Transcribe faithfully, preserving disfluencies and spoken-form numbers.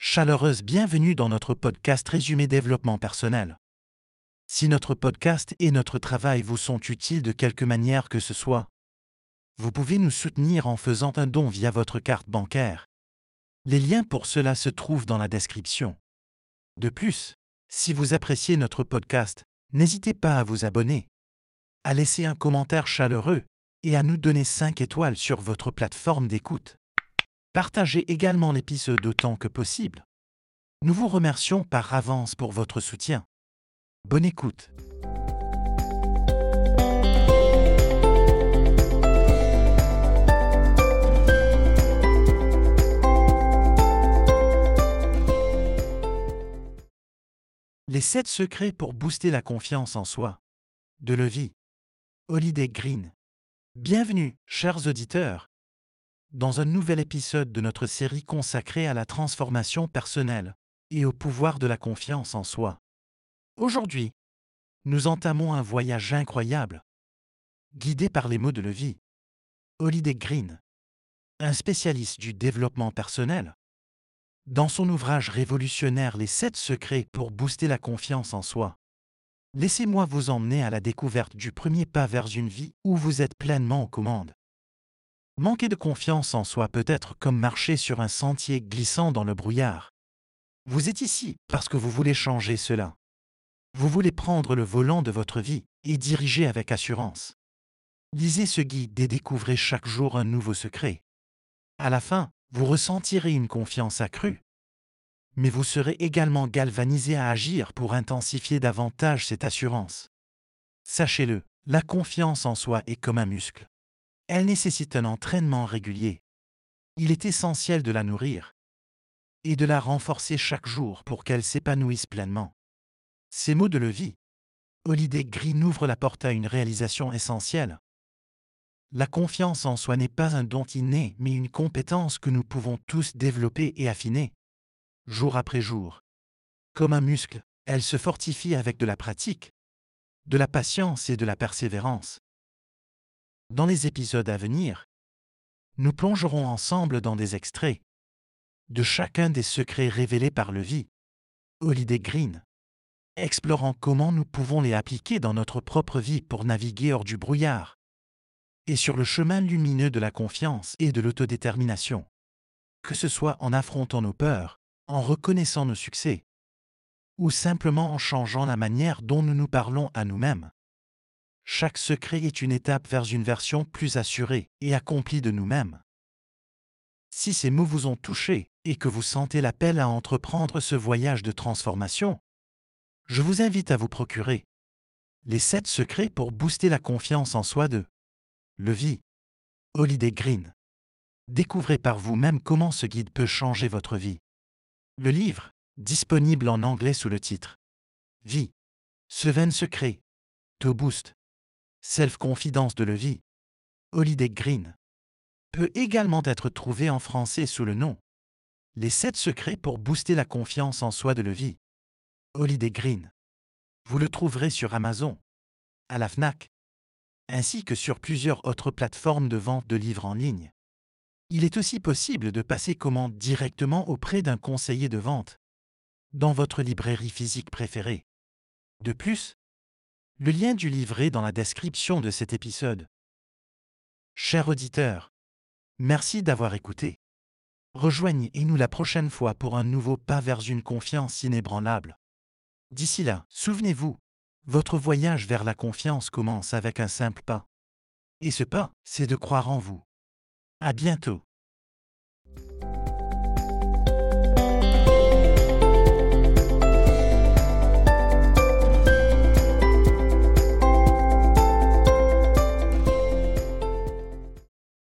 chaleureuse bienvenue dans notre podcast Résumé Développement Personnel. Si notre podcast et notre travail vous sont utiles de quelque manière que ce soit, vous pouvez nous soutenir en faisant un don via votre carte bancaire. Les liens pour cela se trouvent dans la description. De plus, si vous appréciez notre podcast, n'hésitez pas à vous abonner, à laisser un commentaire chaleureux et à nous donner cinq étoiles sur votre plateforme d'écoute. Partagez également l'épisode autant que possible. Nous vous remercions par avance pour votre soutien. Bonne écoute. Les sept secrets pour booster la confiance en soi. De Levi. Holiday Green. Bienvenue, chers auditeurs, dans un nouvel épisode de notre série consacrée à la transformation personnelle et au pouvoir de la confiance en soi. Aujourd'hui, nous entamons un voyage incroyable, guidé par les mots de Levi. Holiday Green, un spécialiste du développement personnel. Dans son ouvrage révolutionnaire Les sept secrets pour booster la confiance en soi, laissez-moi vous emmener à la découverte du premier pas vers une vie où vous êtes pleinement aux commandes. Manquer de confiance en soi peut être comme marcher sur un sentier glissant dans le brouillard. Vous êtes ici parce que vous voulez changer cela. Vous voulez prendre le volant de votre vie et diriger avec assurance. Lisez ce guide et découvrez chaque jour un nouveau secret. À la fin, vous ressentirez une confiance accrue. Mais vous serez également galvanisé à agir pour intensifier davantage cette assurance. Sachez-le, la confiance en soi est comme un muscle. Elle nécessite un entraînement régulier. Il est essentiel de la nourrir et de la renforcer chaque jour pour qu'elle s'épanouisse pleinement. Ces mots de Levi, Holiday Green ouvrent la porte à une réalisation essentielle. La confiance en soi n'est pas un don inné, mais une compétence que nous pouvons tous développer et affiner, jour après jour. Comme un muscle, elle se fortifie avec de la pratique, de la patience et de la persévérance. Dans les épisodes à venir, nous plongerons ensemble dans des extraits de chacun des secrets révélés par Levi, Holiday Green, explorant comment nous pouvons les appliquer dans notre propre vie pour naviguer hors du brouillard et sur le chemin lumineux de la confiance et de l'autodétermination. Que ce soit en affrontant nos peurs, en reconnaissant nos succès, ou simplement en changeant la manière dont nous nous parlons à nous-mêmes. Chaque secret est une étape vers une version plus assurée et accomplie de nous-mêmes. Si ces mots vous ont touché et que vous sentez l'appel à entreprendre ce voyage de transformation, je vous invite à vous procurer les sept secrets pour booster la confiance en soi de Levi, Holiday Green. Découvrez par vous-même comment ce guide peut changer votre vie. Le livre, disponible en anglais sous le titre Vie, Seven Secrets, to Boost, Self-Confidence de Levi, Holiday Green, peut également être trouvé en français sous le nom Les sept secrets pour booster la confiance en soi de Levi, Holiday Green. Vous le trouverez sur Amazon, à la Fnac, ainsi que sur plusieurs autres plateformes de vente de livres en ligne. Il est aussi possible de passer commande directement auprès d'un conseiller de vente, dans votre librairie physique préférée. De plus, le lien du livre est dans la description de cet épisode. Chers auditeurs, merci d'avoir écouté. Rejoignez-nous la prochaine fois pour un nouveau pas vers une confiance inébranlable. D'ici là, souvenez-vous, votre voyage vers la confiance commence avec un simple pas. Et ce pas, c'est de croire en vous. À bientôt.